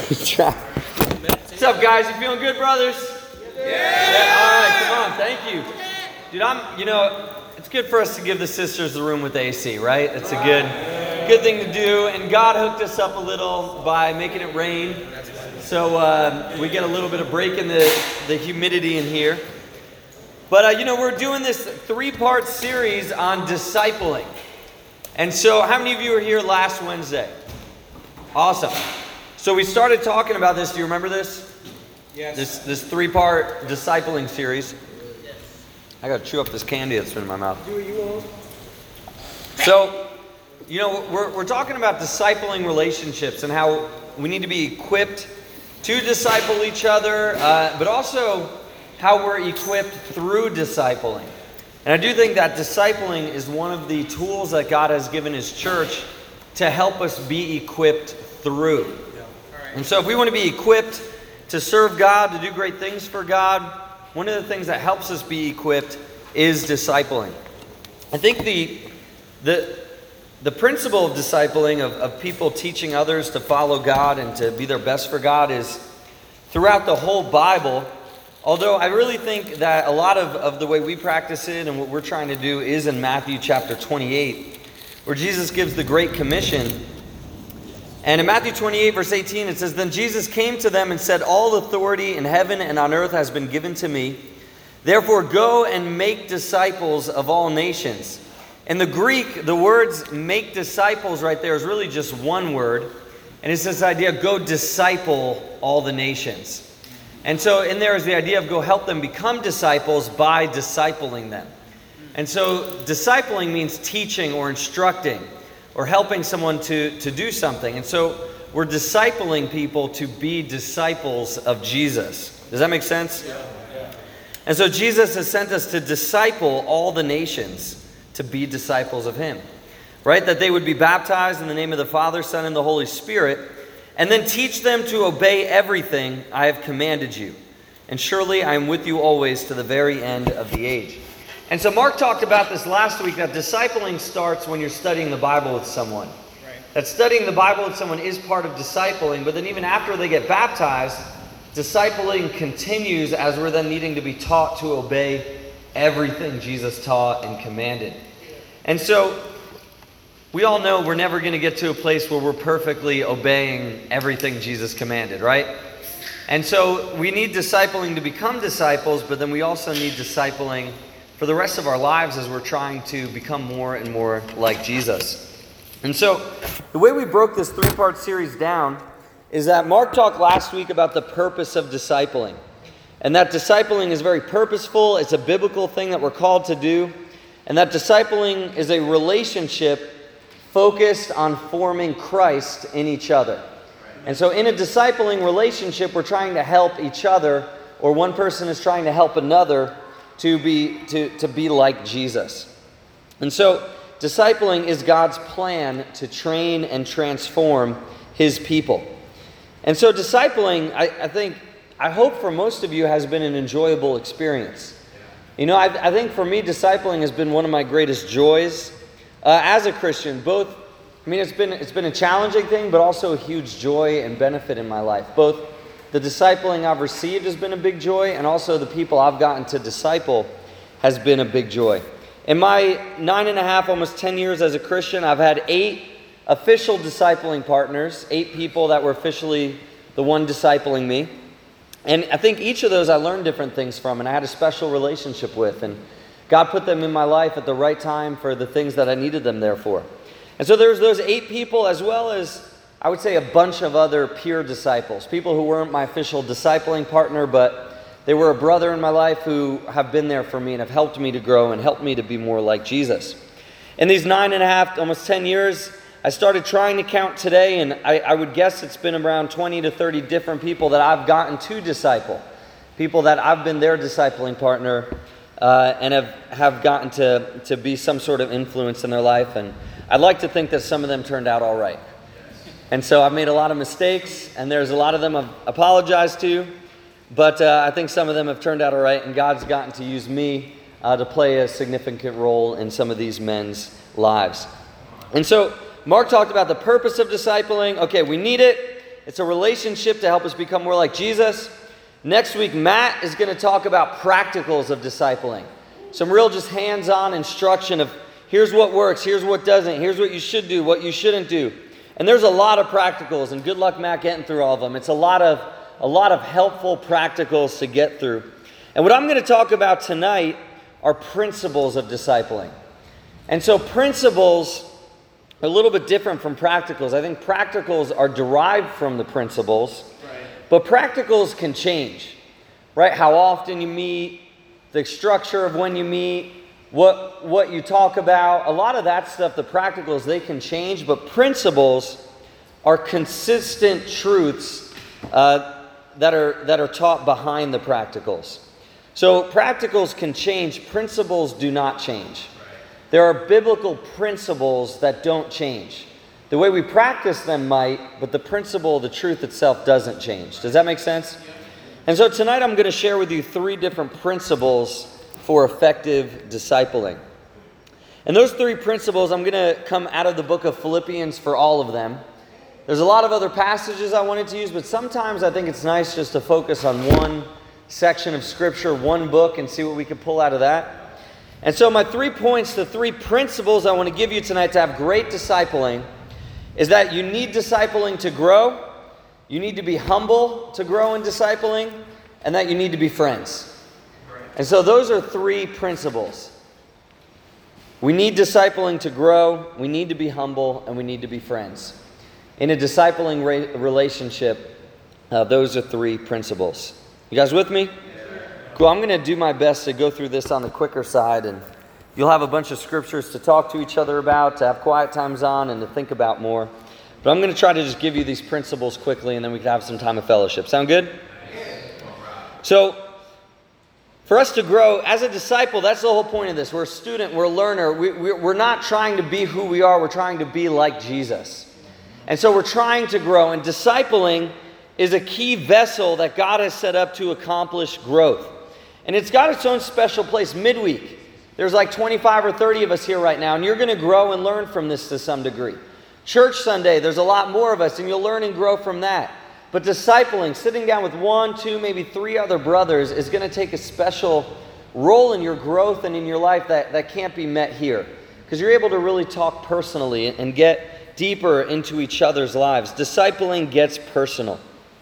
What's up, guys? You feeling good, brothers? Yeah. All right, come on. Thank you. Dude, it's good for us to give the sisters the room with AC, right? It's a good thing to do. And God hooked us up a little by making it rain. So we get a little bit of break in the humidity in here. But, we're doing this 3-part series on discipling. And so how many of you were here last Wednesday? Awesome. So we started talking about this. Do you remember this? Yes. This 3-part discipling series. Yes. I got to chew up this candy that's been in my mouth. So, we're talking about discipling relationships and how we need to be equipped to disciple each other, but also how we're equipped through discipling. And I do think that discipling is one of the tools that God has given His church to help us be equipped through. And so if we want to be equipped to serve God, to do great things for God, one of the things that helps us be equipped is discipling. I think the principle of discipling, of people teaching others to follow God and to be their best for God, is throughout the whole Bible. Although I really think that a lot of the way we practice it and what we're trying to do is in Matthew chapter 28, where Jesus gives the Great Commission. And in Matthew 28, verse 18, it says, "Then Jesus came to them and said, 'All authority in heaven and on earth has been given to me. Therefore go and make disciples of all nations.'" In the Greek, the words "make disciples" right there is really just one word. And it's this idea of go disciple all the nations. And so in there is the idea of go help them become disciples by discipling them. And so discipling means teaching or instructing or helping someone to do something. And so we're discipling people to be disciples of Jesus. Does that make sense? Yeah. And so Jesus has sent us to disciple all the nations to be disciples of Him. Right? That they would be baptized in the name of the Father, Son, and the Holy Spirit, and then teach them to obey everything I have commanded you. And surely I am with you always to the very end of the age. And so Mark talked about this last week, that discipling starts when you're studying the Bible with someone. Right. That studying the Bible with someone is part of discipling, but then even after they get baptized, discipling continues as we're then needing to be taught to obey everything Jesus taught and commanded. And so we all know we're never going to get to a place where we're perfectly obeying everything Jesus commanded, right? And so we need discipling to become disciples, but then we also need discipling for the rest of our lives as we're trying to become more and more like Jesus. And so the way we broke this 3-part series down is that Mark talked last week about the purpose of discipling. And that discipling is very purposeful. It's a biblical thing that we're called to do. And that discipling is a relationship focused on forming Christ in each other. And so in a discipling relationship, we're trying to help each other, or one person is trying to help another to be like Jesus. And so discipling is God's plan to train and transform His people. And so discipling, I hope for most of you, has been an enjoyable experience. I think for me, discipling has been one of my greatest joys. As a Christian, it's been a challenging thing, but also a huge joy and benefit in my life. Both the discipling I've received has been a big joy, and also the people I've gotten to disciple has been a big joy. In my 9.5, almost 10 years as a Christian, I've had 8 official discipling partners, 8 people that were officially the one discipling me. And I think each of those I learned different things from, and I had a special relationship with, and God put them in my life at the right time for the things that I needed them there for. And so there's those 8 people, as well as, I would say, a bunch of other peer disciples. People who weren't my official discipling partner, but they were a brother in my life who have been there for me and have helped me to grow and helped me to be more like Jesus. In these 9.5, almost 10 years, I started trying to count today, and I would guess it's been around 20 to 30 different people that I've gotten to disciple. People that I've been their discipling partner and have gotten to be some sort of influence in their life. And I'd like to think that some of them turned out all right. And so I've made a lot of mistakes, and there's a lot of them I've apologized to, but I think some of them have turned out all right, and God's gotten to use me to play a significant role in some of these men's lives. And so Mark talked about the purpose of discipling. Okay, we need it. It's a relationship to help us become more like Jesus. Next week, Matt is going to talk about practicals of discipling. Some real just hands-on instruction of here's what works, here's what doesn't, here's what you should do, what you shouldn't do. And there's a lot of practicals, and good luck, Matt, getting through all of them. It's a lot of helpful practicals to get through. And what I'm going to talk about tonight are principles of discipling. And so principles are a little bit different from practicals. I think practicals are derived from the principles, but practicals can change, right? How often you meet, the structure of when you meet, what you talk about, a lot of that stuff, the practicals, they can change, but principles are consistent truths that are taught behind the practicals. So practicals can change, principles do not change. There are biblical principles that don't change. The way we practice them might, but the principle, the truth itself doesn't change. Does that make sense? And so tonight I'm going to share with you 3 different principles for effective discipling. And those 3 principles, I'm going to come out of the book of Philippians for all of them. There's a lot of other passages I wanted to use, but sometimes I think it's nice just to focus on one section of Scripture, one book, and see what we can pull out of that. And so my 3 points, the 3 principles I want to give you tonight to have great discipling is that you need discipling to grow, you need to be humble to grow in discipling, and that you need to be friends. And so those are 3 principles. We need discipling to grow, we need to be humble, and we need to be friends. In a discipling relationship, those are 3 principles. You guys with me? Cool. I'm going to do my best to go through this on the quicker side, and you'll have a bunch of scriptures to talk to each other about, to have quiet times on, and to think about more. But I'm going to try to just give you these principles quickly, and then we can have some time of fellowship. Sound good? So, for us to grow as a disciple, that's the whole point of this. We're a student, we're a learner. We're not trying to be who we are, we're trying to be like Jesus. And so we're trying to grow, and discipling is a key vessel that God has set up to accomplish growth. And it's got its own special place midweek. There's like 25 or 30 of us here right now, and you're going to grow and learn from this to some degree. Church Sunday, there's a lot more of us, and you'll learn and grow from that. But discipling, sitting down with 1, 2, maybe 3 other brothers is going to take a special role in your growth and in your life that can't be met here. Because you're able to really talk personally and get deeper into each other's lives. Discipling gets personal.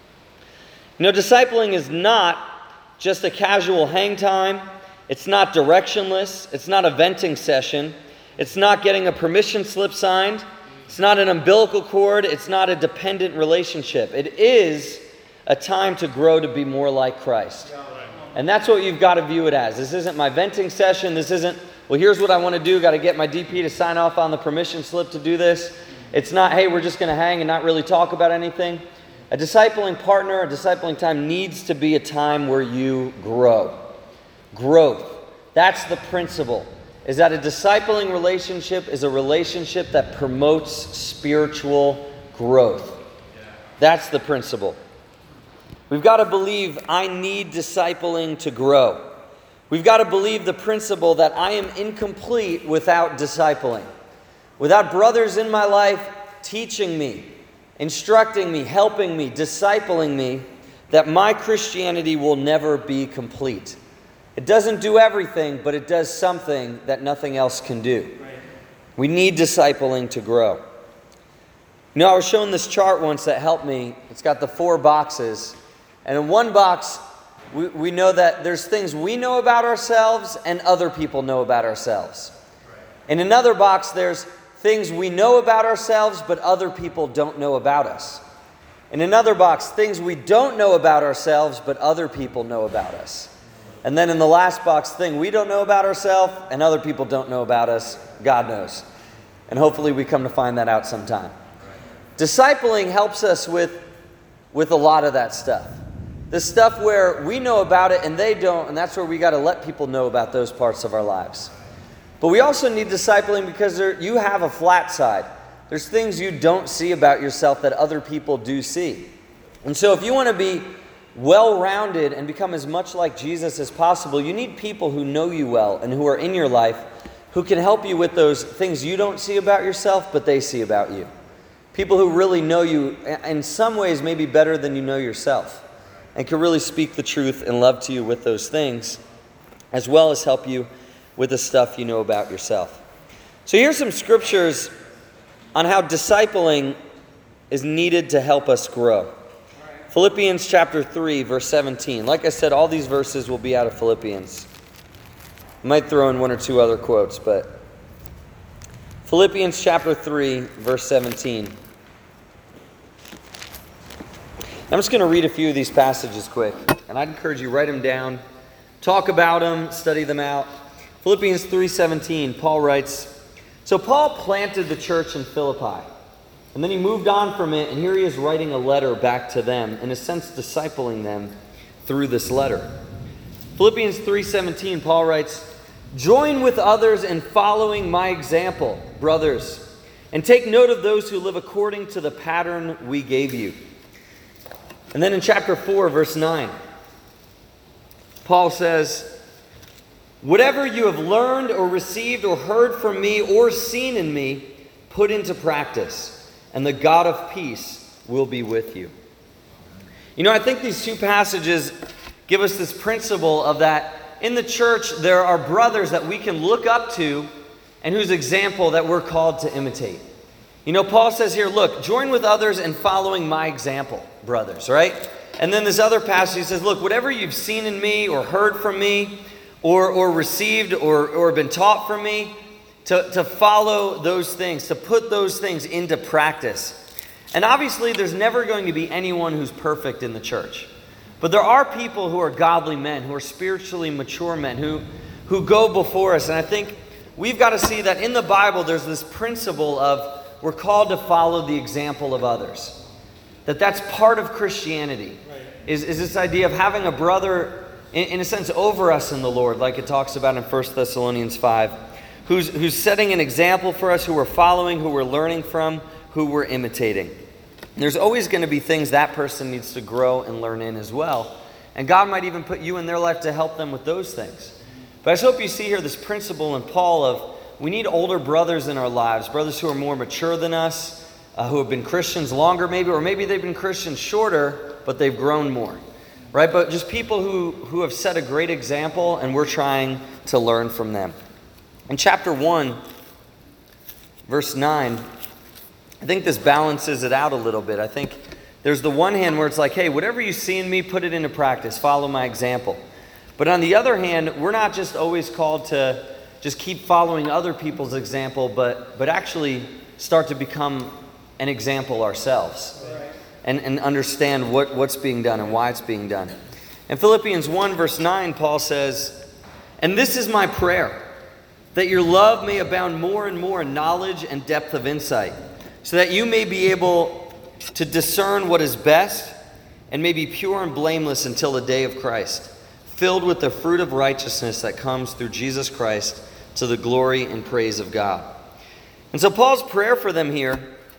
You know, discipling is not just a casual hang time. It's not directionless. It's not a venting session. It's not getting a permission slip signed. It's not an umbilical cord. It's not a dependent relationship. It is a time to grow to be more like Christ. And that's what you've got to view it as. This isn't my venting session. This isn't, well, here's what I want to do. Got to get my DP to sign off on the permission slip to do this. It's not, hey, we're just going to hang and not really talk about anything. A discipling partner, a discipling time needs to be a time where you grow. Growth. That's the principle. Is that a discipling relationship is a relationship that promotes spiritual growth. That's the principle. We've got to believe I need discipling to grow. We've got to believe the principle that I am incomplete without discipling. Without brothers in my life teaching me, instructing me, helping me, discipling me, that my Christianity will never be complete. It doesn't do everything, but it does something that nothing else can do. We need discipling to grow. You know, I was shown this chart once that helped me. It's got the 4 boxes. And in one box, we know that there's things we know about ourselves and other people know about ourselves. In another box, there's things we know about ourselves, but other people don't know about us. In another box, things we don't know about ourselves, but other people know about us. And then in the last box, thing we don't know about ourselves and other people don't know about us, God knows. And hopefully we come to find that out sometime. Discipling helps us with a lot of that stuff. The stuff where we know about it and they don't, and that's where we got to let people know about those parts of our lives. But we also need discipling because you have a flat side. There's things you don't see about yourself that other people do see. And so if you want to be well-rounded and become as much like Jesus as possible, you need people who know you well and who are in your life who can help you with those things you don't see about yourself, but they see about you. People who really know you in some ways maybe better than you know yourself, and can really speak the truth and love to you with those things, as well as help you with the stuff you know about yourself. So here's some scriptures on how discipling is needed to help us grow. Philippians chapter 3, verse 17. Like I said, all these verses will be out of Philippians. I might throw in one or two other quotes, but Philippians chapter 3, verse 17. I'm just going to read a few of these passages quick, and I'd encourage you, write them down, talk about them, study them out. Philippians 3:17, Paul writes, "So Paul planted the church in Philippi, and then he moved on from it, and here he is writing a letter back to them, in a sense discipling them through this letter." Philippians 3:17, Paul writes, "Join with others in following my example, brothers, and take note of those who live according to the pattern we gave you." And then in chapter 4, verse 9, Paul says, "Whatever you have learned or received or heard from me or seen in me, put into practice, and the God of peace will be with you." You know, I think these two passages give us this principle of that in the church there are brothers that we can look up to and whose example that we're called to imitate. You know, Paul says here, look, join with others in following my example, brothers, right? And then this other passage, he says, look, whatever you've seen in me or heard from me or received or been taught from me, to follow those things, to put those things into practice. And obviously, there's never going to be anyone who's perfect in the church. But there are people who are godly men, who are spiritually mature men, who go before us. And I think we've got to see that in the Bible, there's this principle of we're called to follow the example of others. That's part of Christianity, is this idea of having a brother, in a sense, over us in the Lord, like it talks about in 1 Thessalonians 5, who's setting an example for us, who we're following, who we're learning from, who we're imitating. And there's always going to be things that person needs to grow and learn in as well. And God might even put you in their life to help them with those things. But I just hope you see here this principle in Paul of we need older brothers in our lives, brothers who are more mature than us, who have been Christians longer maybe, or maybe they've been Christians shorter, but they've grown more. Right? But just people who have set a great example, and we're trying to learn from them. In chapter 1, verse 9, I think this balances it out a little bit. I think there's the one hand where it's like, hey, whatever you see in me, put it into practice. Follow my example. But on the other hand, we're not just always called to just keep following other people's example, but actually start to become an example ourselves. And understand what's being done and why it's being done. In Philippians 1, verse 9, Paul says, "And this is my prayer, that your love may abound more and more in knowledge and depth of insight, so that you may be able to discern what is best and may be pure and blameless until the day of Christ, filled with the fruit of righteousness that comes through Jesus Christ to the glory and praise of God." And so Paul's prayer for them here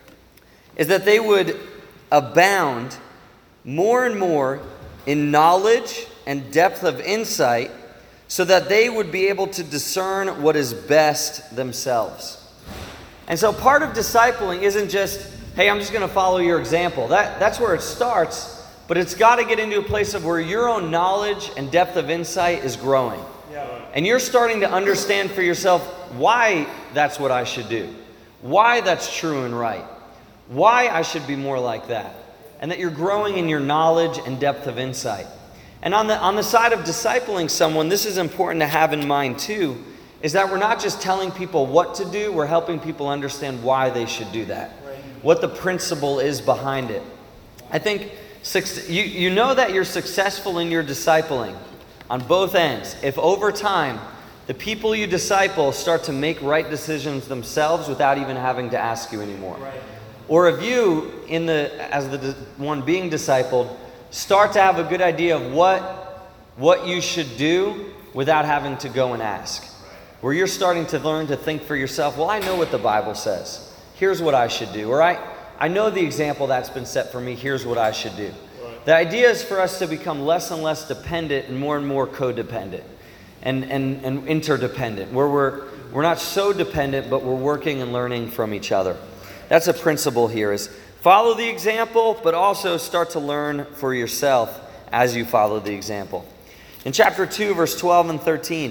is that they would abound more and more in knowledge and depth of insight so that they would be able to discern what is best themselves. And so part of discipling isn't just, hey, I'm just going to follow your example. That's where it starts, but it's got to get into a place of where your own knowledge and depth of insight is growing. And you're starting to understand for yourself why that's what I should do, why that's true and right, why I should be more like that, and that you're growing in your knowledge and depth of insight. And on the side of discipling someone, this is important to have in mind too, is that we're not just telling people what to do, we're helping people understand why they should do that, what the principle is behind it. I think you know that you're successful in your discipling on both ends if over time the people you disciple start to make right decisions themselves without even having to ask you anymore. Or if you, as the one being discipled, start to have a good idea of what you should do without having to go and ask. Where you're starting to learn to think for yourself, well, I know what the Bible says. Here's what I should do. Or I know the example that's been set for me. Here's what I should do. The idea is for us to become less and less dependent and more codependent and interdependent, where we're not so dependent, but we're working and learning from each other. That's a principle here, is follow the example, but also start to learn for yourself as you follow the example. In chapter 2, verse 12 and 13,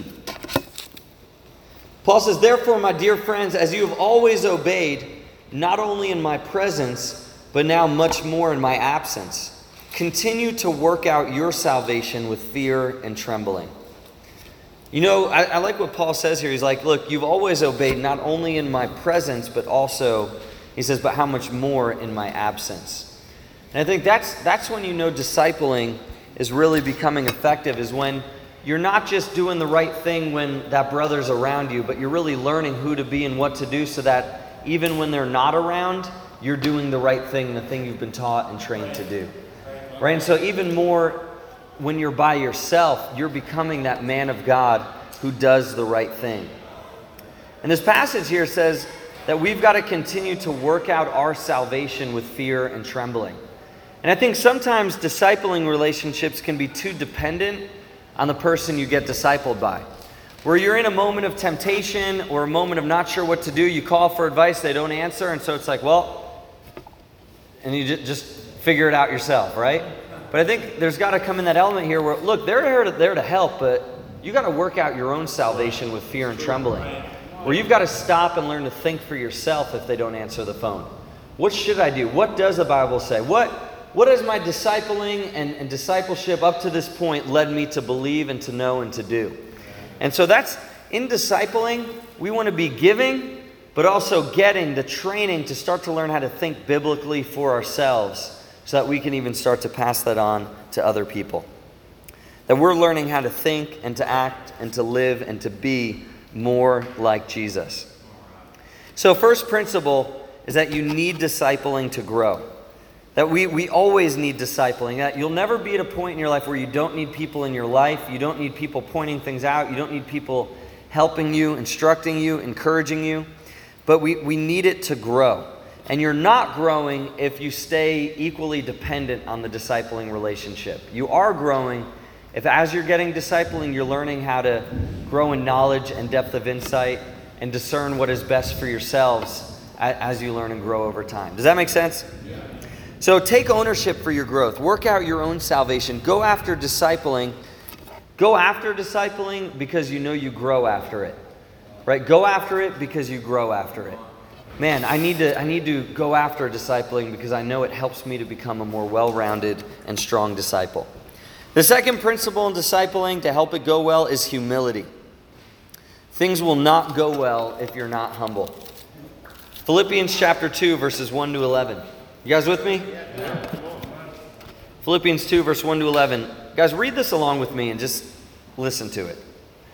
Paul says, "Therefore, my dear friends, as you have always obeyed, not only in my presence, but now much more in my absence, continue to work out your salvation with fear and trembling." You know, I like what Paul says here. He's like, look, you've always obeyed not only in my presence, but also, he says, but how much more in my absence. And I think that's when you know discipling is really becoming effective, is when you're not just doing the right thing when that brother's around you, but you're really learning who to be and what to do so that even when they're not around, you're doing the right thing, the thing you've been taught and trained to do. Right? And so even more when you're by yourself, you're becoming that man of God who does the right thing. And this passage here says that we've got to continue to work out our salvation with fear and trembling. And I think sometimes discipling relationships can be too dependent on the person you get discipled by. Where you're in a moment of temptation or a moment of not sure what to do, you call for advice, they don't answer, and so it's like, well, and you just figure it out yourself, right? But I think there's got to come in that element here where, look, they're there to help, but you got to work out your own salvation with fear and trembling. Where you've got to stop and learn to think for yourself if they don't answer the phone. What should I do? What does the Bible say? What has my discipling and discipleship up to this point led me to believe and to know and to do? And so that's, in discipling, we want to be giving, but also getting the training to start to learn how to think biblically for ourselves, so that we can even start to pass that on to other people. That we're learning how to think and to act and to live and to be more like Jesus. So first principle is that you need discipling to grow. That we always need discipling. That you'll never be at a point in your life where you don't need people in your life. You don't need people pointing things out. You don't need people helping you, instructing you, encouraging you. But we need it to grow. And you're not growing if you stay equally dependent on the discipling relationship. You are growing if, as you're getting discipling, you're learning how to grow in knowledge and depth of insight and discern what is best for yourselves as you learn and grow over time. Does that make sense? Yeah. So take ownership for your growth. Work out your own salvation. Go after discipling. Go after discipling because you know you grow after it. Right? Go after it because you grow after it. Man, I need to go after discipling because I know it helps me to become a more well-rounded and strong disciple. The second principle in discipling to help it go well is humility. Things will not go well if you're not humble. Philippians chapter 2, verses 1 to 11. You guys with me? Philippians 2, verse 1 to 11. Guys, read this along with me and just listen to it.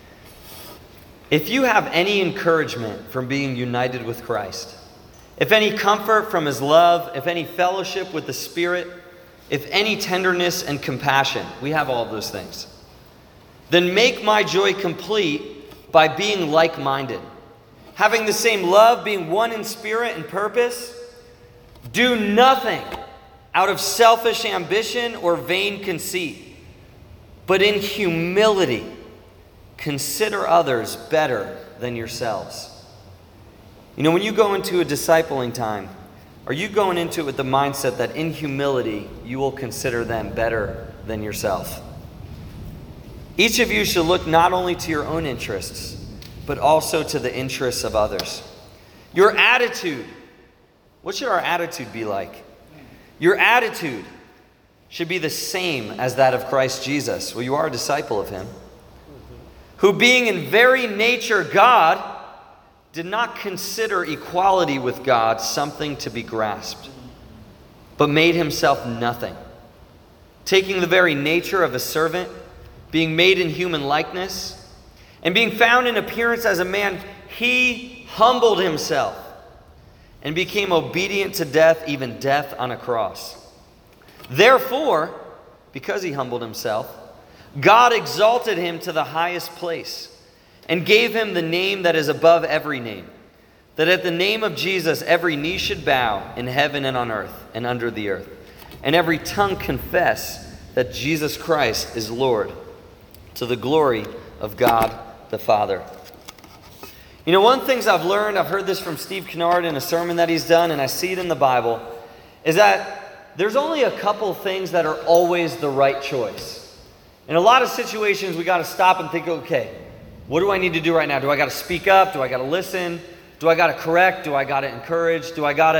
If you have any encouragement from being united with Christ, if any comfort from his love, if any fellowship with the Spirit, if any tenderness and compassion, we have all of those things, then make my joy complete by being like-minded, having the same love, being one in spirit and purpose. Do nothing out of selfish ambition or vain conceit, but in humility consider others better than yourselves. You know, when you go into a discipling time, are you going into it with the mindset that in humility you will consider them better than yourself? Each of you should look not only to your own interests, but also to the interests of others. Your attitude, what should our attitude be like? Your attitude should be the same as that of Christ Jesus. Well, you are a disciple of him. Who being in very nature God, did not consider equality with God something to be grasped, but made himself nothing, taking the very nature of a servant, being made in human likeness, and being found in appearance as a man, he humbled himself and became obedient to death, even death on a cross. Therefore, because he humbled himself, God exalted him to the highest place and gave him the name that is above every name, that at the name of Jesus every knee should bow in heaven and on earth and under the earth, and every tongue confess that Jesus Christ is Lord, to the glory of God the Father. You know, one of the things I've learned, I've heard this from Steve Kennard in a sermon that he's done, and I see it in the Bible, is that there's only a couple things that are always the right choice. In a lot of situations, we got to stop and think, okay, what do I need to do right now? Do I got to speak up? Do I got to listen? Do I got to correct? Do I got to encourage? Do I got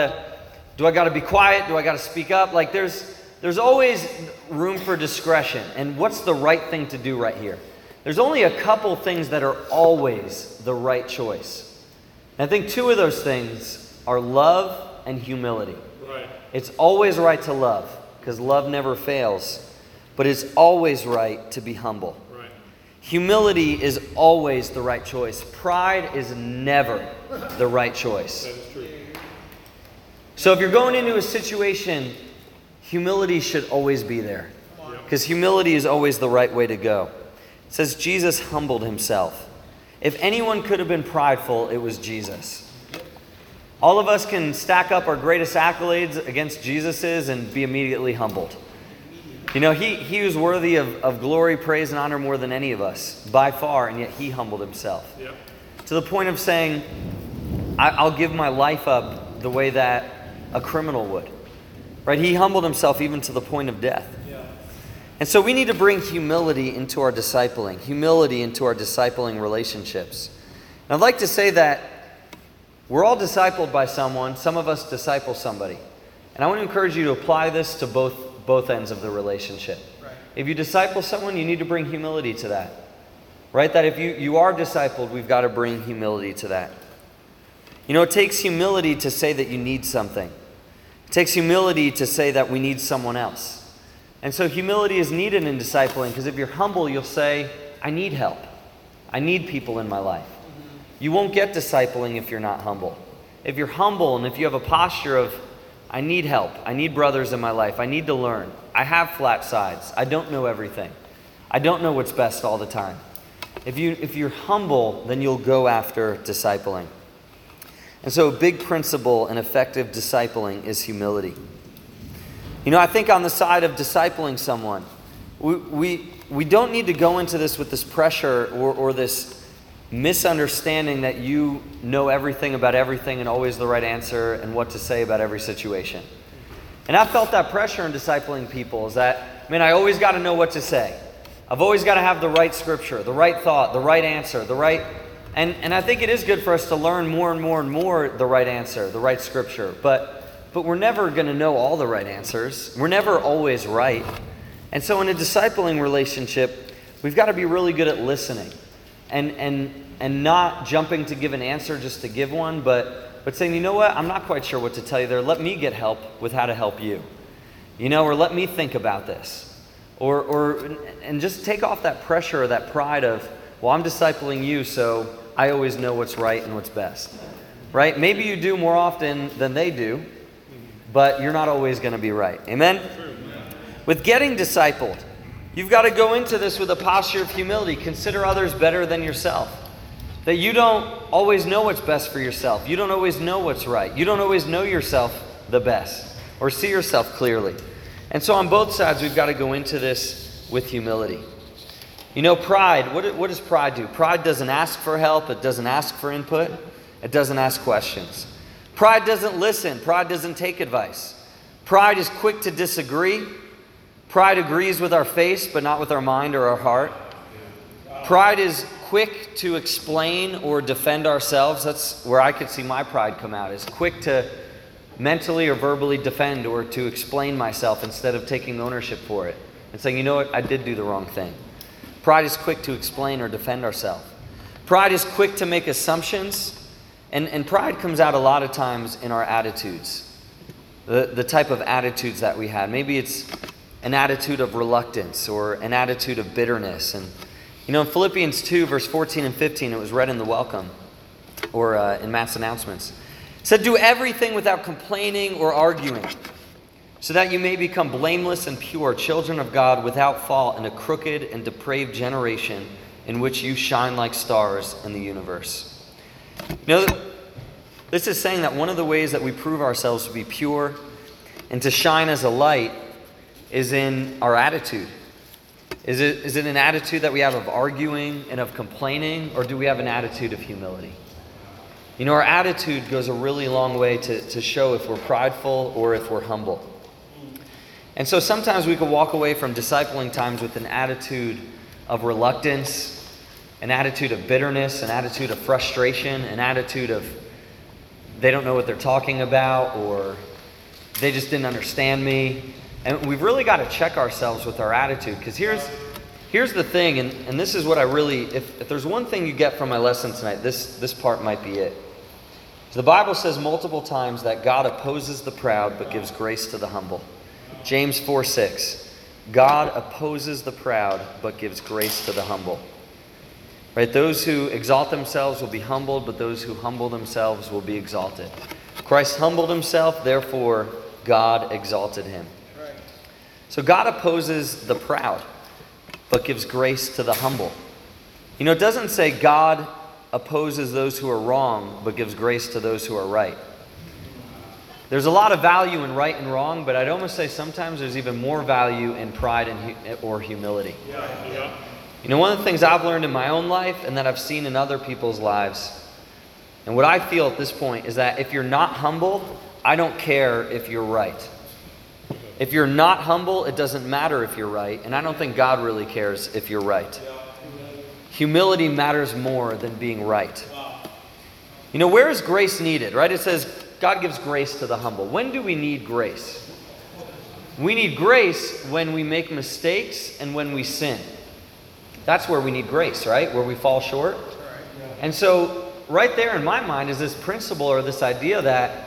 to be quiet? Do I got to speak up? Like there's always room for discretion. And what's the right thing to do right here? There's only a couple things that are always the right choice. And I think two of those things are love and humility. Right. It's always right to love because love never fails. But it's always right to be humble. Right. Humility is always the right choice. Pride is never the right choice. That is true. So if you're going into a situation, humility should always be there. Because humility is always the right way to go. It says Jesus humbled himself. If anyone could have been prideful, it was Jesus. All of us can stack up our greatest accolades against Jesus's and be immediately humbled. You know, he was worthy of glory, praise, and honor more than any of us, by far, and yet he humbled himself. Yep. To the point of saying, I'll give my life up the way that a criminal would. Right? He humbled himself even to the point of death. Yeah. And so we need to bring humility into our discipling, humility into our discipling relationships. And I'd like to say that we're all discipled by someone. Some of us disciple somebody. And I want to encourage you to apply this to both ends of the relationship. Right. If you disciple someone, you need to bring humility to that. Right? That if you are discipled, we've got to bring humility to that. You know, it takes humility to say that you need something. It takes humility to say that we need someone else. And so humility is needed in discipling because if you're humble, you'll say, I need help. I need people in my life. You won't get discipling if you're not humble. If you're humble and if you have a posture of, I need help. I need brothers in my life. I need to learn. I have flat sides. I don't know everything. I don't know what's best all the time. If you're humble, then you'll go after discipling. And so a big principle in effective discipling is humility. You know, I think on the side of discipling someone, we don't need to go into this with this pressure or this misunderstanding that you know everything about everything and always the right answer and what to say about every situation. And I've felt that pressure in discipling people is that, man, I always got to know what to say. I've always got to have the right scripture, the right thought, the right answer, the right... And I think it is good for us to learn more and more and more the right answer, the right scripture. But we're never going to know all the right answers. We're never always right. And so in a discipling relationship, we've got to be really good at listening. And not jumping to give an answer just to give one, but saying, you know what, I'm not quite sure what to tell you there. Let me get help with how to help you. You know, or let me think about this. And just take off that pressure or that pride of, well, I'm discipling you, so I always know what's right and what's best. Right? Maybe you do more often than they do, but you're not always going to be right. Amen? With getting discipled, you've got to go into this with a posture of humility. Consider others better than yourself. That you don't always know what's best for yourself. You don't always know what's right. You don't always know yourself the best or see yourself clearly. And so on both sides, we've got to go into this with humility. You know, pride, what does pride do? Pride doesn't ask for help. It doesn't ask for input. It doesn't ask questions. Pride doesn't listen. Pride doesn't take advice. Pride is quick to disagree. Pride agrees with our face, but not with our mind or our heart. Pride is quick to explain or defend ourselves. That's where I could see my pride come out, is quick to mentally or verbally defend or to explain myself instead of taking ownership for it and saying, you know what, I did do the wrong thing. Pride is quick to explain or defend ourselves. Pride is quick to make assumptions, and pride comes out a lot of times in our attitudes, the type of attitudes that we have. Maybe it's an attitude of reluctance or an attitude of bitterness. And you know, in Philippians 2, verse 14 and 15, it was read in the welcome or in Matt's announcements. It said, do everything without complaining or arguing, so that you may become blameless and pure, children of God without fault in a crooked and depraved generation in which you shine like stars in the universe. You know, this is saying that one of the ways that we prove ourselves to be pure and to shine as a light is in our attitude. Is it an attitude that we have of arguing and of complaining, or do we have an attitude of humility? You know, our attitude goes a really long way to show if we're prideful or if we're humble. And so sometimes we can walk away from discipling times with an attitude of reluctance, an attitude of bitterness, an attitude of frustration, an attitude of they don't know what they're talking about, or they just didn't understand me. And we've really got to check ourselves with our attitude, because here's the thing, and this is what I really, if there's one thing you get from my lesson tonight, this part might be it. The Bible says multiple times that God opposes the proud but gives grace to the humble. James 4:6. God opposes the proud but gives grace to the humble. Right? Those who exalt themselves will be humbled, but those who humble themselves will be exalted. Christ humbled himself, therefore God exalted him. So God opposes the proud but gives grace to the humble. You know, it doesn't say God opposes those who are wrong, but gives grace to those who are right. There's a lot of value in right and wrong, but I'd almost say sometimes there's even more value in pride or humility. You know, one of the things I've learned in my own life and that I've seen in other people's lives, and what I feel at this point, is that if you're not humble, I don't care if you're right. If you're not humble, it doesn't matter if you're right, and I don't think God really cares if you're right. Humility matters more than being right. You know, where is grace needed, right? It says God gives grace to the humble. When do we need grace? We need grace when we make mistakes and when we sin. That's where we need grace, right? Where we fall short. And so right there in my mind is this principle or this idea that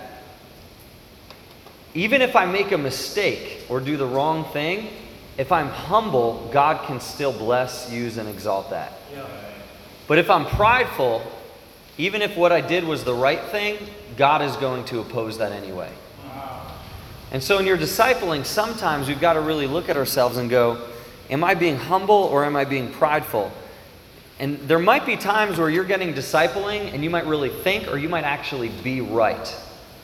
even if I make a mistake or do the wrong thing, if I'm humble, God can still bless, use, and exalt that. But if I'm prideful, even if what I did was the right thing, God is going to oppose that anyway. And so in your discipling, sometimes we've got to really look at ourselves and go, am I being humble or am I being prideful? And there might be times where you're getting discipling and you might really think, or you might actually be right.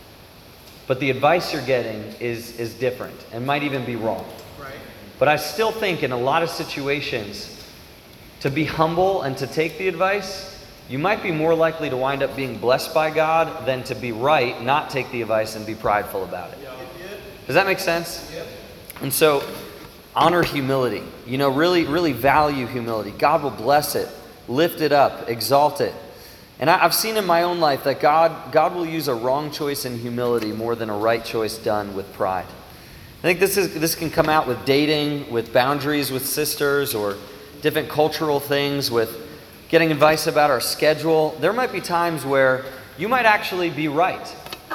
But the advice you're getting is different and might even be wrong. Right. But I still think in a lot of situations, to be humble and to take the advice, you might be more likely to wind up being blessed by God than to be right, not take the advice, and be prideful about it. Does that make sense? And so, honor humility. You know, really, really value humility. God will bless it, lift it up, exalt it. And I've seen in my own life that God will use a wrong choice in humility more than a right choice done with pride. I think this can come out with dating, with boundaries with sisters, or different cultural things, with getting advice about our schedule. There might be times where you might actually be right?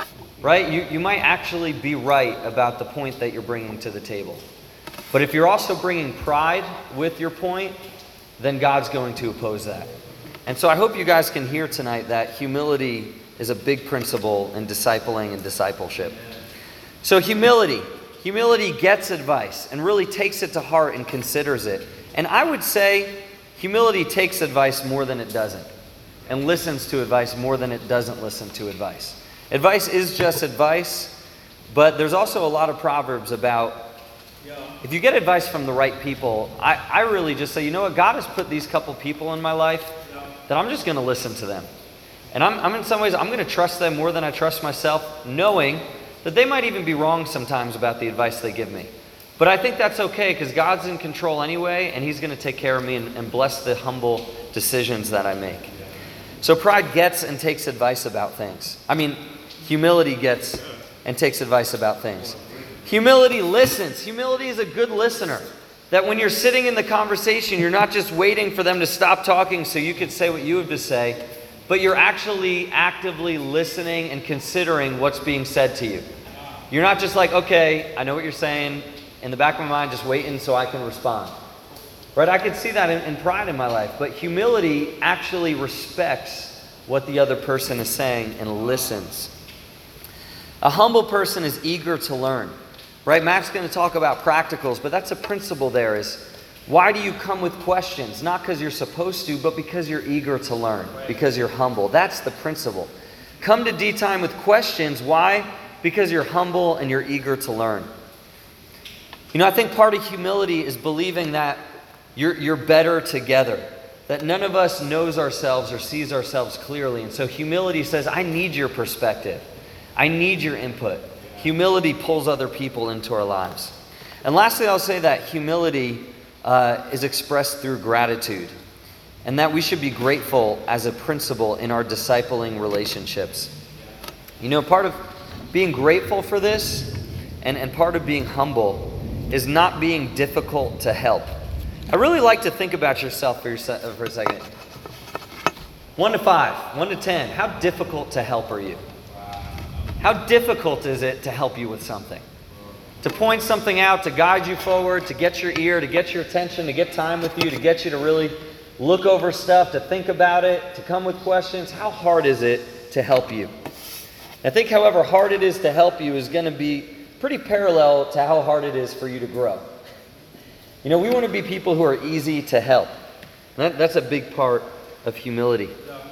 You might actually be right about the point that you're bringing to the table. But if you're also bringing pride with your point, then God's going to oppose that. And so I hope you guys can hear tonight that humility is a big principle in discipling and discipleship. So humility gets advice and really takes it to heart and considers it. And I would say humility takes advice more than it doesn't, and listens to advice more than it doesn't listen to advice. Advice is just advice, but there's also a lot of proverbs about if you get advice from the right people, I really just say, you know what, God has put these couple people in my life that I'm just going to listen to them. And I'm in some ways, I'm going to trust them more than I trust myself, knowing that they might even be wrong sometimes about the advice they give me. But I think that's okay, because God's in control anyway, and He's going to take care of me and bless the humble decisions that I make. So pride gets and takes advice about things. Humility gets and takes advice about things. Humility listens. Humility is a good listener. That when you're sitting in the conversation, you're not just waiting for them to stop talking so you can say what you have to say, but you're actually actively listening and considering what's being said to you. You're not just like, okay, I know what you're saying. In the back of my mind, just waiting so I can respond. Right? I could see that in pride in my life. But humility actually respects what the other person is saying and listens. A humble person is eager to learn. Right? Matt's going to talk about practicals, but that's a principle there is, why do you come with questions? Not because you're supposed to, but because you're eager to learn, because you're humble. That's the principle. Come to D-Time with questions. Why? Because you're humble and you're eager to learn. You know, I think part of humility is believing that you're better together. that none of us knows ourselves or sees ourselves clearly. And so humility says, I need your perspective. I need your input. Humility pulls other people into our lives. And lastly, I'll say that humility is expressed through gratitude, and that we should be grateful as a principle in our discipling relationships. You know, part of being grateful for this and part of being humble is not being difficult to help. I really like to think about yourself for a second. 1 to 5, 1 to 10, how difficult to help are you? How difficult is it to help you with something? To point something out, to guide you forward, to get your ear, to get your attention, to get time with you, to get you to really look over stuff, to think about it, to come with questions. How hard is it to help you? I think however hard it is to help you is going to be pretty parallel to how hard it is for you to grow. You know, we want to be people who are easy to help. That's a big part of humility.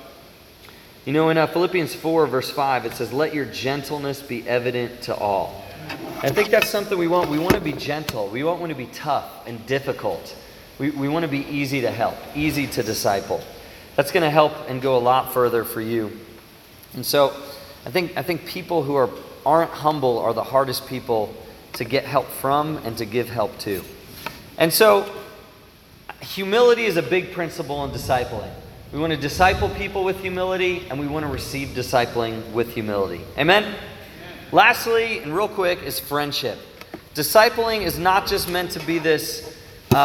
You know, in Philippians 4, verse 5, it says, let your gentleness be evident to all. I think that's something we want. We want to be gentle. We don't want to be tough and difficult. We want to be easy to help, easy to disciple. That's going to help and go a lot further for you. And so I think people who aren't humble are the hardest people to get help from and to give help to. And so humility is a big principle in discipling. We want to disciple people with humility, and we want to receive discipling with humility. Amen? Lastly, and real quick, is friendship. Discipling is not just meant to be this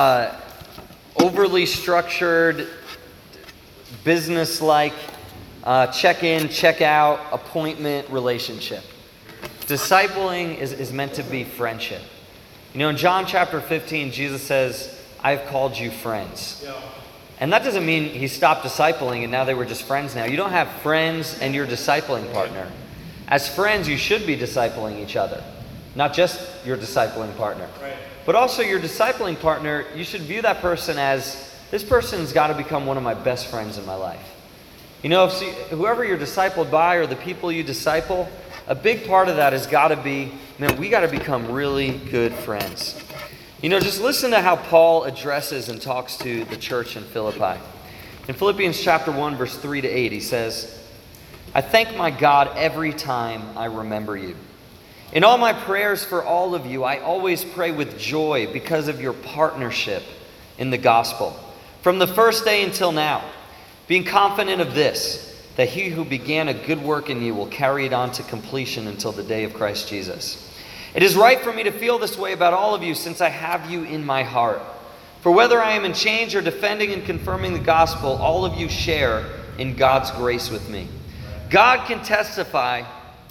overly structured, business-like, check-in, check-out, appointment relationship. Discipling is meant to be friendship. You know, in John chapter 15, Jesus says, I've called you friends. Yeah. And that doesn't mean he stopped discipling and now they were just friends now. You don't have friends and your discipling partner. As friends, you should be discipling each other. Not just your discipling partner. Right. But also your discipling partner, you should view that person as, this person's got to become one of my best friends in my life. You know, whoever you're discipled by or the people you disciple, a big part of that has got to be, man, we got to become really good friends. You know, just listen to how Paul addresses and talks to the church in Philippi. In Philippians chapter 1, verse 3 to 8, he says, I thank my God every time I remember you. In all my prayers for all of you, I always pray with joy because of your partnership in the gospel, from the first day until now, being confident of this, that he who began a good work in you will carry it on to completion until the day of Christ Jesus. It is right for me to feel this way about all of you, since I have you in my heart. For whether I am in chains or defending and confirming the gospel, all of you share in God's grace with me. God can testify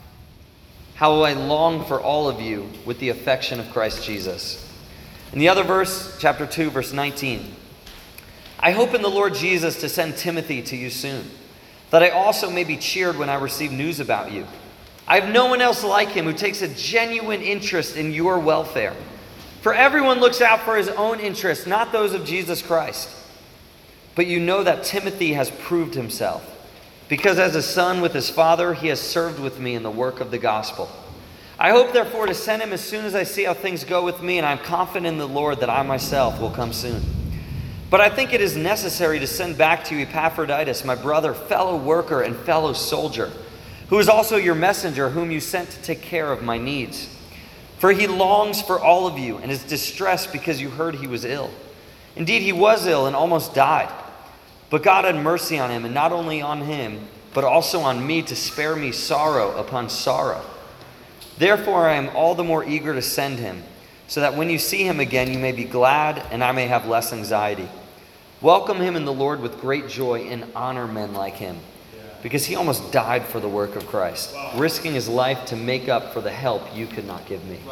how I long for all of you with the affection of Christ Jesus. In the other verse, chapter 2, verse 19, I hope in the Lord Jesus to send Timothy to you soon, that I also may be cheered when I receive news about you. I have no one else like him who takes a genuine interest in your welfare. For everyone looks out for his own interests, not those of Jesus Christ. But you know that Timothy has proved himself, because as a son with his father, he has served with me in the work of the gospel. I hope therefore to send him as soon as I see how things go with me, and I'm confident in the Lord that I myself will come soon. But I think it is necessary to send back to you Epaphroditus, my brother, fellow worker, and fellow soldier, who is also your messenger, whom you sent to take care of my needs. For he longs for all of you and is distressed because you heard he was ill. Indeed, he was ill and almost died. But God had mercy on him, and not only on him, but also on me, to spare me sorrow upon sorrow. Therefore I am all the more eager to send him, so that when you see him again, you may be glad, and I may have less anxiety. Welcome him in the Lord with great joy, and honor men like him, because he almost died for the work of Christ, risking his life to make up for the help you could not give me.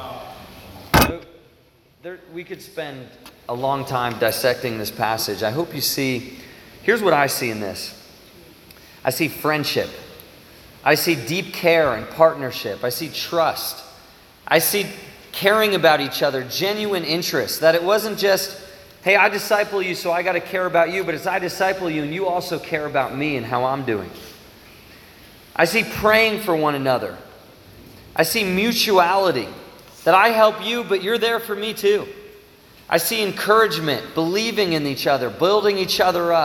We could spend a long time dissecting this passage. I hope you see, here's what I see in this. I see friendship. I see deep care and partnership. I see trust. I see caring about each other, genuine interest, that it wasn't just, hey, I disciple you, so I got to care about you, but it's I disciple you and you also care about me and how I'm doing. I see praying for one another. I see mutuality, that I help you, but you're there for me too. I see encouragement, believing in each other, building each other up.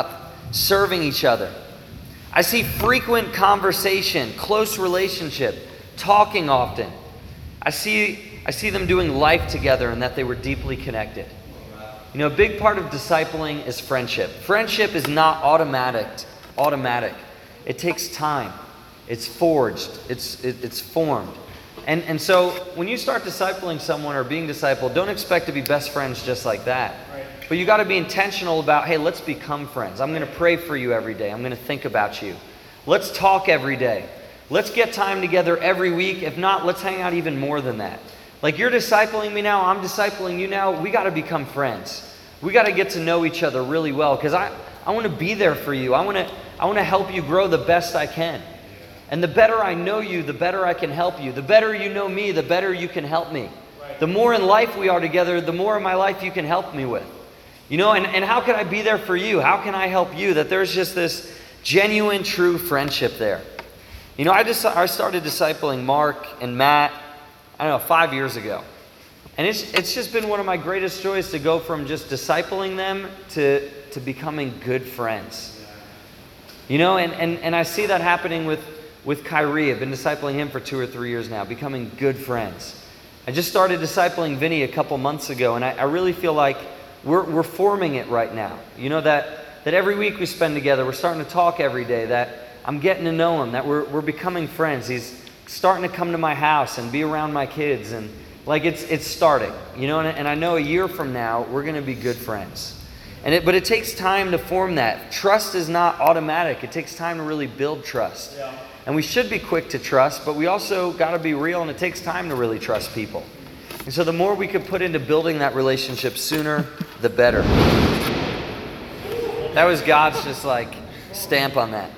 serving each other. I see frequent conversation, close relationship, talking often. I see them doing life together and that they were deeply connected. You know, a big part of discipling is friendship. Friendship is not automatic. It takes time. It's forged. It's formed. And so when you start discipling someone or being discipled, don't expect to be best friends just like that. Right. But you got to be intentional about, hey, let's become friends. I'm going to pray for you every day. I'm going to think about you. Let's talk every day. Let's get time together every week. If not, let's hang out even more than that. Like, you're discipling me now, I'm discipling you now. We got to become friends. We got to get to know each other really well, because I want to be there for you. I want to help you grow the best I can. And the better I know you, the better I can help you. The better you know me, the better you can help me. The more in life we are together, the more of my life you can help me with. You know, and how can I be there for you? How can I help you? That there's just this genuine, true friendship there. You know, I started discipling Mark and Matt, 5 years ago. And it's just been one of my greatest joys to go from just discipling them to becoming good friends. You know, and I see that happening with Kyrie. I've been discipling him for 2 or 3 years now, becoming good friends. I just started discipling Vinny a couple months ago, and I really feel like we're forming it right now. You know, that every week we spend together, we're starting to talk every day, that I'm getting to know him, that we're becoming friends. He's starting to come to my house and be around my kids, and like it's starting, you know, and I know a year from now we're going to be good friends. But it takes time to form that. Trust is not automatic. It takes time to really build trust. Yeah. And we should be quick to trust, but we also got to be real, and it takes time to really trust people. And so the more we could put into building that relationship sooner, the better. That was God's just like stamp on that.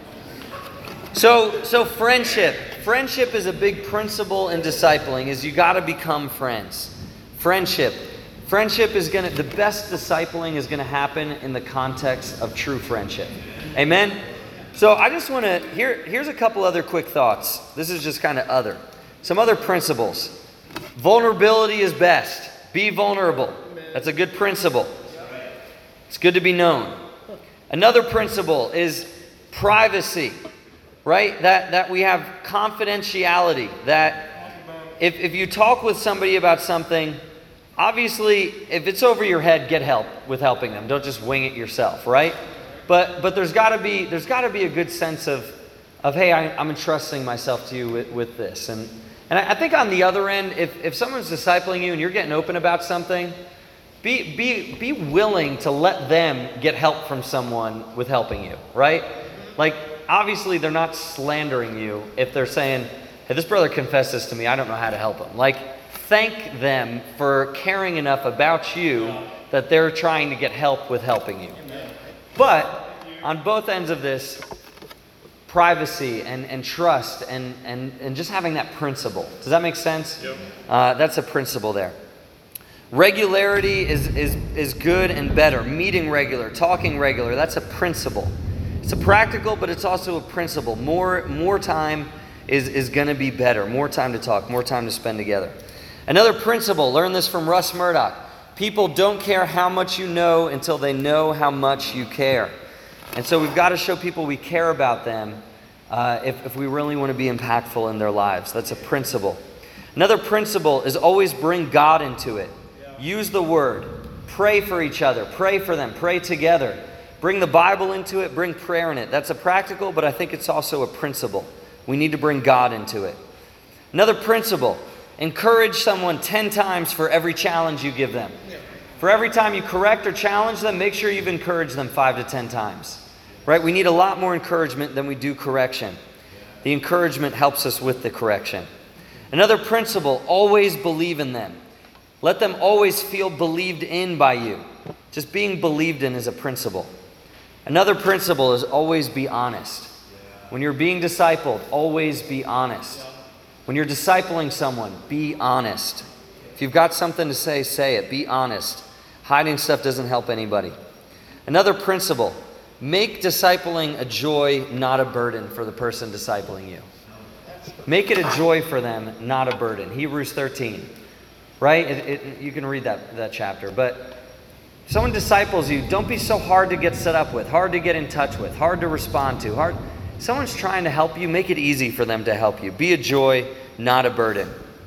So friendship. Friendship is a big principle in discipling, is you got to become friends. Friendship is the best discipling is going to happen in the context of true friendship. Amen? So I just want to, here's a couple other quick thoughts. This is just kind of some other principles. Vulnerability is best. Be vulnerable. That's a good principle. It's good to be known. Another principle is privacy. Right? That we have confidentiality. That if you talk with somebody about something, obviously, if it's over your head, get help with helping them. Don't just wing it yourself, right? But there's got to be a good sense of hey, I'm entrusting myself to you with this. And I think on the other end, if someone's discipling you and you're getting open about something, be willing to let them get help from someone with helping you, right? Like, obviously, they're not slandering you if they're saying, hey, this brother confessed this to me, I don't know how to help him. Like, thank them for caring enough about you that they're trying to get help with helping you. But on both ends of this, privacy and trust and just having that principle. Does that make sense? Yep. That's a principle there. Regularity is good and better. Meeting regular, talking regular, that's a principle. It's a practical, but it's also a principle. More time is going to be better. More time to talk, more time to spend together. Another principle, learn this from Russ Murdoch. People don't care how much you know until they know how much you care. And so we've got to show people we care about them if we really want to be impactful in their lives. That's a principle. Another principle is always bring God into it. Use the word. Pray for each other. Pray for them. Pray together. Bring the Bible into it, bring prayer in it. That's a practical, but I think it's also a principle. We need to bring God into it. Another principle, encourage someone 10 times for every challenge you give them. For every time you correct or challenge them, make sure you've encouraged them 5 to 10 times. Right? We need a lot more encouragement than we do correction. The encouragement helps us with the correction. Another principle, always believe in them. Let them always feel believed in by you. Just being believed in is a principle. Another principle is always be honest. When you're being discipled, always be honest. When you're discipling someone, be honest. If you've got something to say, say it. Be honest. Hiding stuff doesn't help anybody. Another principle, make discipling a joy, not a burden for the person discipling you. Make it a joy for them, not a burden. Hebrews 13, right? You can read that chapter. But If someone disciples you, don't be so hard to get set up with, hard to get in touch with, hard to respond to. Someone's trying to help you, make it easy for them to help you. Be a joy, not a burden.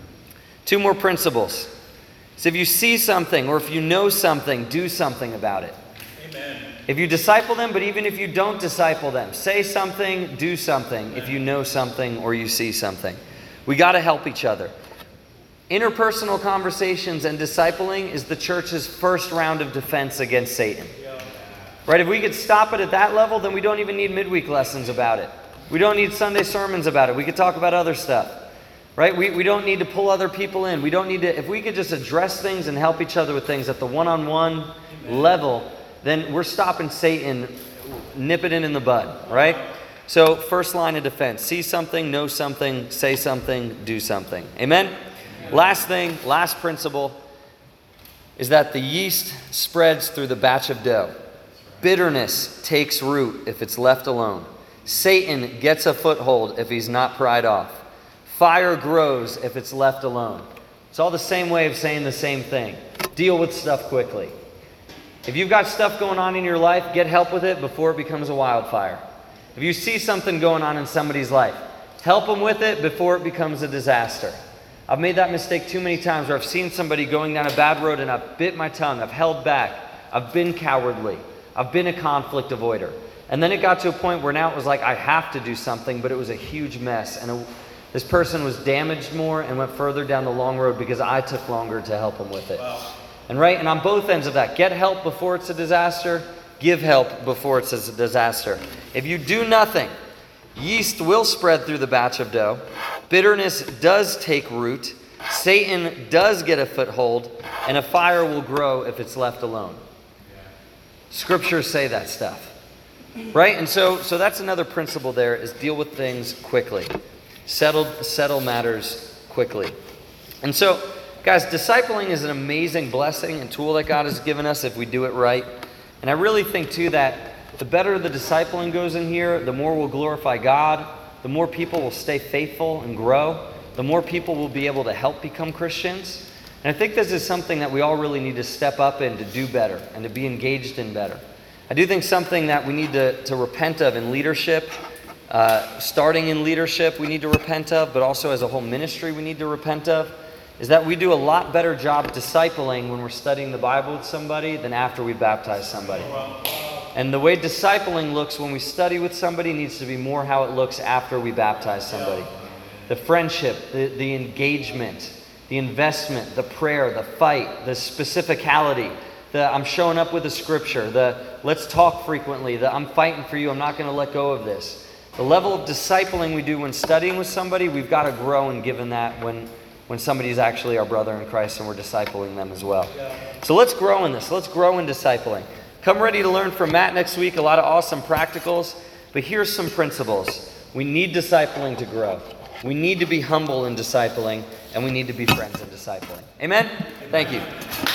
2 more principles. So if you see something or if you know something, do something about it. Amen. If you disciple them, but even if you don't disciple them, say something, do something. Amen. If you know something or you see something. We got to help each other. Interpersonal conversations and discipling is the church's first round of defense against Satan. Right? If we could stop it at that level, then we don't even need midweek lessons about it. We don't need Sunday sermons about it. We could talk about other stuff. Right? We don't need to pull other people in. We don't need to, if we could just address things and help each other with things at the one-on-one level, then we're stopping Satan, nip it in the bud, right? So first line of defense, see something, know something, say something, do something. Amen? Last thing, last principle, is that the yeast spreads through the batch of dough. Bitterness takes root if it's left alone. Satan gets a foothold if he's not pried off. Fire grows if it's left alone. It's all the same way of saying the same thing. Deal with stuff quickly. If you've got stuff going on in your life, get help with it before it becomes a wildfire. If you see something going on in somebody's life, help them with it before it becomes a disaster. I've made that mistake too many times where I've seen somebody going down a bad road and I've bit my tongue, I've held back, I've been cowardly, I've been a conflict avoider. And then it got to a point where now it was like I have to do something, but it was a huge mess. And this person was damaged more and went further down the long road because I took longer to help them with it. Wow. And on both ends of that, get help before it's a disaster, give help before it's a disaster. If you do nothing, yeast will spread through the batch of dough. Bitterness does take root. Satan does get a foothold. And a fire will grow if it's left alone. Scriptures say that stuff. Right? And so that's another principle there, is deal with things quickly. Settle matters quickly. And so, guys, discipling is an amazing blessing and tool that God has given us if we do it right. And I really think, too, that the better the discipling goes in here, the more we'll glorify God, the more people will stay faithful and grow, the more people will be able to help become Christians. And I think this is something that we all really need to step up in to do better and to be engaged in better. I do think something that we need to repent of in leadership, starting in leadership we need to repent of, but also as a whole ministry we need to repent of, is that we do a lot better job discipling when we're studying the Bible with somebody than after we baptize somebody. And the way discipling looks when we study with somebody needs to be more how it looks after we baptize somebody. The friendship, the engagement, the investment, the prayer, the fight, the specificality, the I'm showing up with the scripture, the let's talk frequently, the I'm fighting for you, I'm not going to let go of this. The level of discipling we do when studying with somebody, we've got to grow in giving that when somebody's actually our brother in Christ and we're discipling them as well. So let's grow in this. Let's grow in discipling. Come ready to learn from Matt next week. A lot of awesome practicals. But here's some principles. We need discipling to grow. We need to be humble in discipling. And we need to be friends in discipling. Amen? Thank you.